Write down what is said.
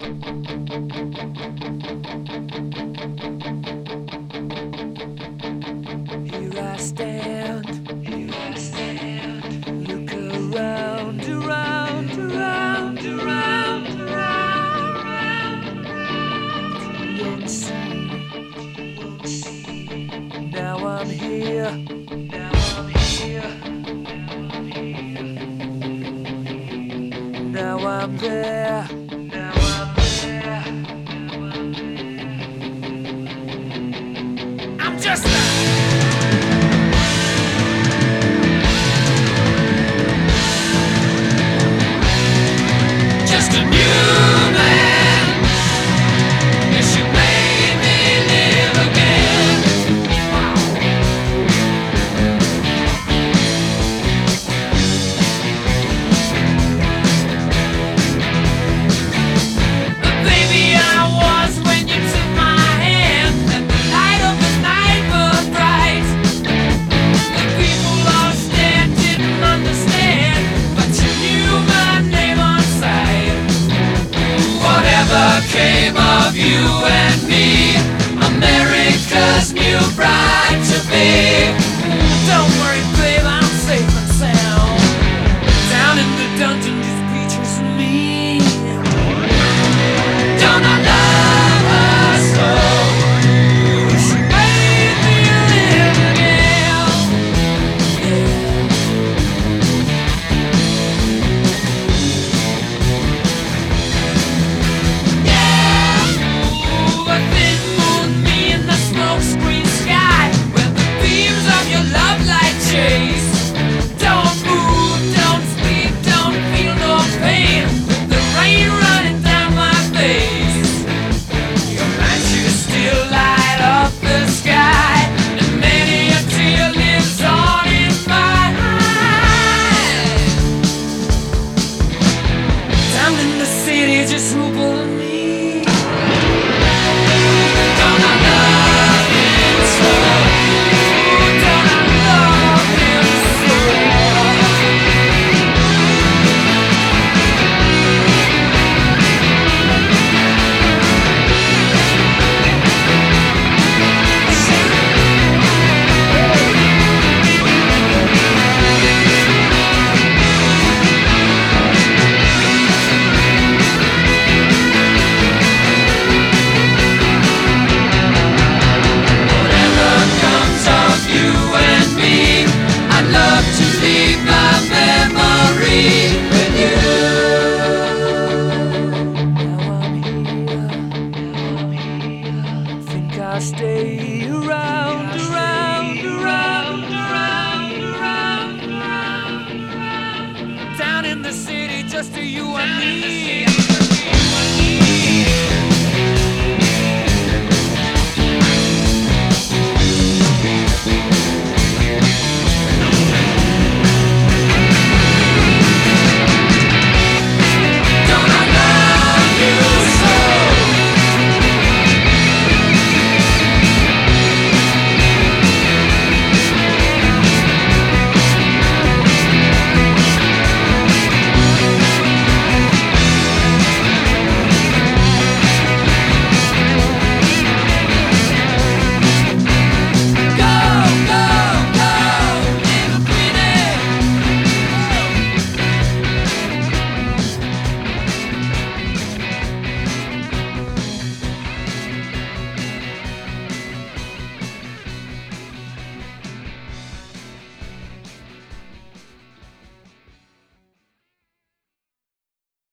Here I stand, look around, around, around, around, around. You won't see, now I'm here, now I'm here, now I'm there, now I'm there. I'm just a new man. Yes, you made me live again. But baby, I was when you took my hand, and the light of the night was bright. The people all stared, didn't understand, but you knew my name on sight. Whatever came of you and me, America's new bride to be. Don't worry, babe, I'm safe and sound. Down in the dungeon, just creatures and me. Don't I love her so? She made me live again. Ooh, a thin moon, me in the smokescreen sky, where the beams of your love light chase. Don't move, don't speak, don't feel no pain, with the rain running down my face. Your matches still light up the sky, and many a tear lives on in my eyes. Down in the city, just Rupert and me. Don't I love him so? Don't I love him so? Whatever comes of you and me, I'd love to leave my memory with you. Now I'm here, think I'll stay.